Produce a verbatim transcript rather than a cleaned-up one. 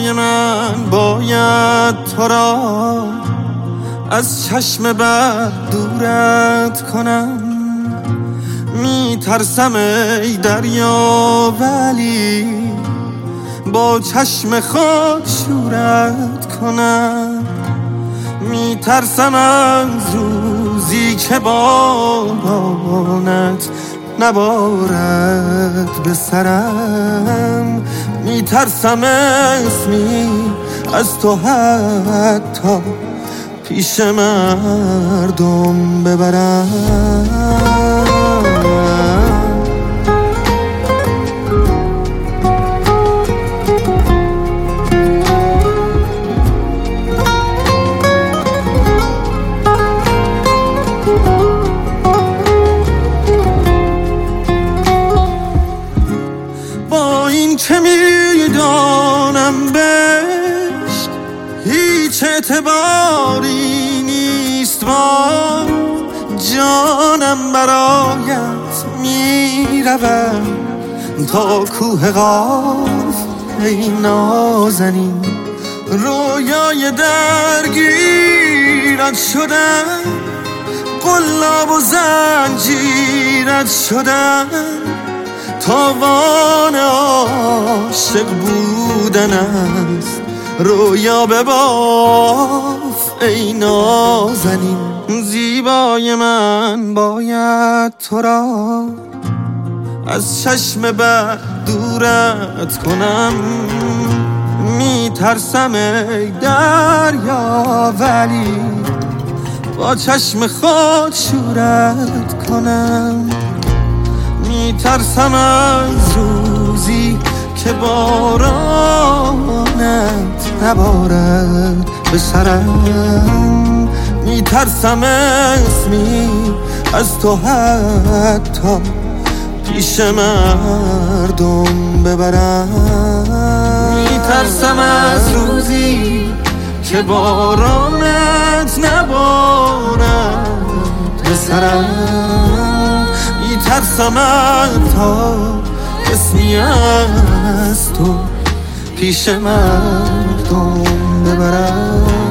زیبای من باید تو را از چشم بد دورت کنم. میترسم ای دریا ولی با چشم خود شورت کنم. میترسم از روزی که بارانت نبارد به سرم. میترسم اسمی از تو حتی پیش مردم ببرم. با این که میدانم بهشت هیچ اعتباری نیست، با جانم برایت میروم تا کوه قاف. ای نازنین رویای درگیرت شدن، قلاب و زنجیرت شدن. تاوان عاشق بودن است، رویا بباف ای نازنین. زیبای من باید تو را از چشم بد دورت کنم. میترسم ای دریا ولی با چشم خود شورت کنم. میترسم از روزی که بارانت نبارد به سرم. میترسم اسمی از تو حتی پیش مردم ببرم. میترسم از روزی که بارانت نبارد به سرم. میترسم تا اسمی از تو پیش مردم ببرم.